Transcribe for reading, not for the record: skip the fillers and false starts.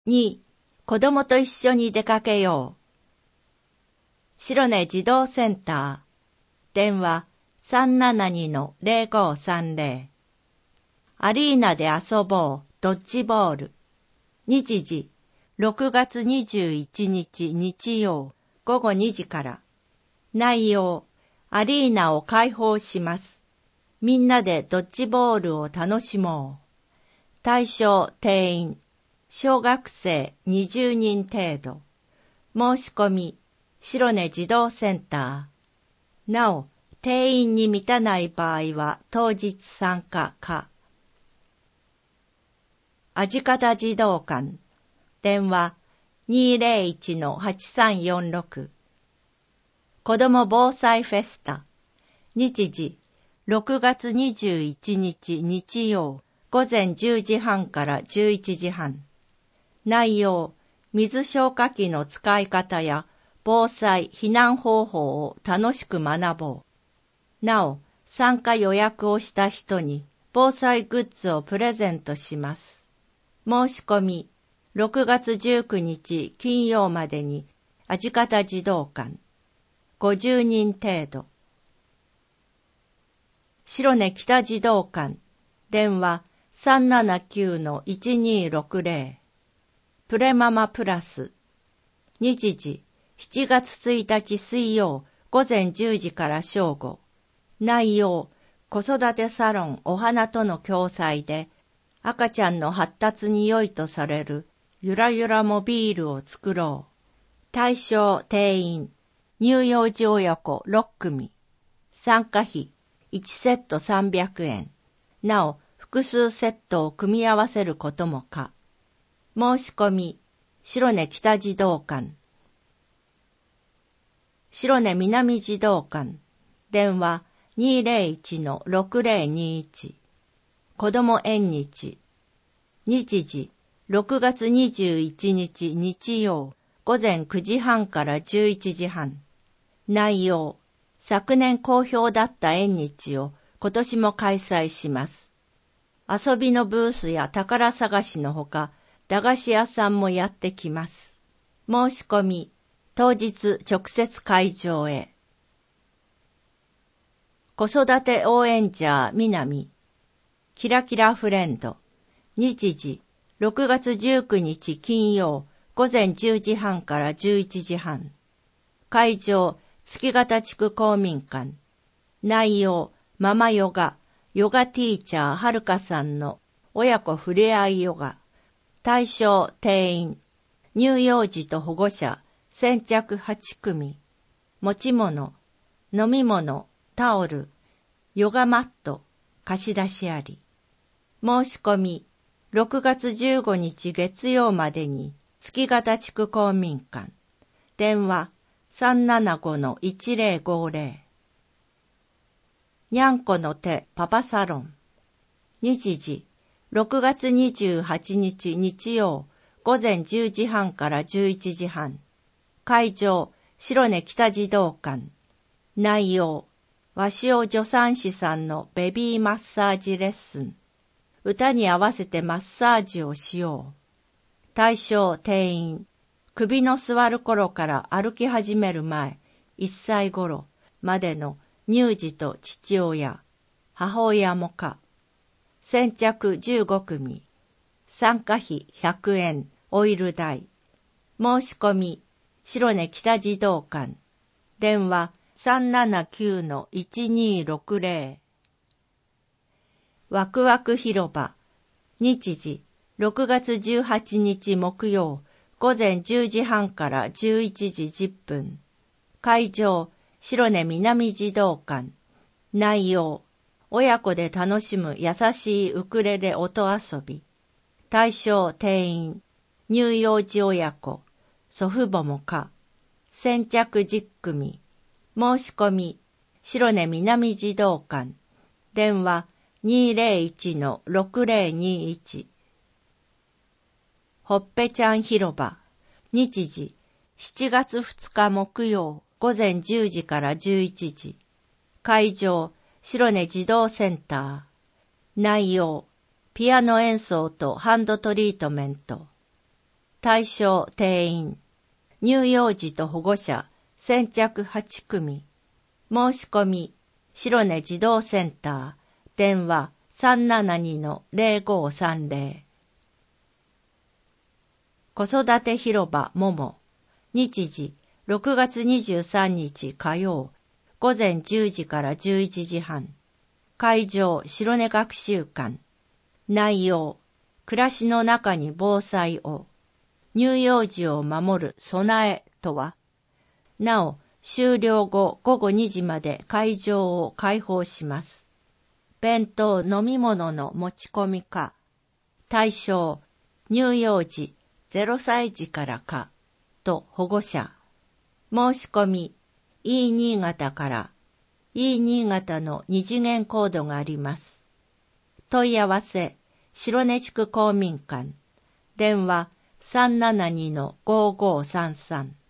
2、子供と一緒に出かけよう。白根児童センター。電話 372-0530。アリーナで遊ぼう、ドッジボール。日時、6月21日日曜、午後2時から。内容、アリーナを開放します。みんなでドッジボールを楽しもう。対象定員、小学生20人程度。申し込み、白根児童センター。なお、定員に満たない場合は当日参加か。味方児童館。電話 201-8346。子ども防災フェスタ。日時、6月21日日曜、午前10時半から11時半。内容、水消火器の使い方や防災・避難方法を楽しく学ぼう。なお、参加予約をした人に防災グッズをプレゼントします。申し込み、6月19日金曜までに、味方児童館。50人程度。白根北児童館。電話 379-1260。プレママプラス。日時、7月1日水曜、午前10時から正午。内容、子育てサロンお花との共催で、赤ちゃんの発達に良いとされるゆらゆらモビールを作ろう。対象定員、乳幼児親子6組。参加費、1セット300円。なお、複数セットを組み合わせることも可。申し込み、白根北児童館。白根南児童館。電話 201-6021。子ども縁日。日時、6月21日日曜、午前9時半から11時半。内容、昨年好評だった縁日を今年も開催します。遊びのブースや宝探しのほか、駄菓子屋さんもやってきます。申し込み、当日直接会場へ。子育て応援者南。キラキラフレンド。日時、6月19日金曜、午前10時半から11時半。会場、月形地区公民館。内容、ママヨガ、ヨガティーチャーはるかさんの親子ふれあいヨガ。対象定員、乳幼児と保護者、先着8組。持ち物、飲み物、タオル、ヨガマット、貸し出しあり。申し込み、6月15日月曜までに、月形地区公民館。電話、375-1050。にゃんこの手パパサロン。日時、6月28日日曜、午前10時半から11時半。会場、白根北児童館。内容、鷲尾助産師さんのベビーマッサージレッスン。歌に合わせてマッサージをしよう。対象定員、首の座る頃から歩き始める前、1歳頃までの乳児と父親、母親も可。先着15組。参加費100円、オイル代。申し込み、白根北児童館。電話 379-1260。ワクワク広場。日時、6月18日木曜、午前10時半から11時10分。会場、白根南児童館。内容、親子で楽しむ優しいウクレレ音遊び。対象定員、乳幼児親子、祖父母も可。先着10組。申し込み、白根南児童館。電話 201-6021。ほっぺちゃん広場。日時、7月2日木曜、午前10時から11時。会場、白根児童センター。内容、ピアノ演奏とハンドトリートメント。 対象定員。乳幼児と保護者、先着8組。申し込み、白根児童センター、電話 372-0530。子育て広場もも。日時、6月23日火曜、午前10時から11時半。会場、白根学習館。内容、暮らしの中に防災を。乳幼児を守る備えとは。なお、終了後午後2時まで会場を開放します。弁当飲み物の持ち込みか。対象、乳幼児0歳児からか、と保護者。申し込み、E 新潟から。E 新潟の2次元コードがあります。問い合わせ、白根地区公民館。電話 372-5533。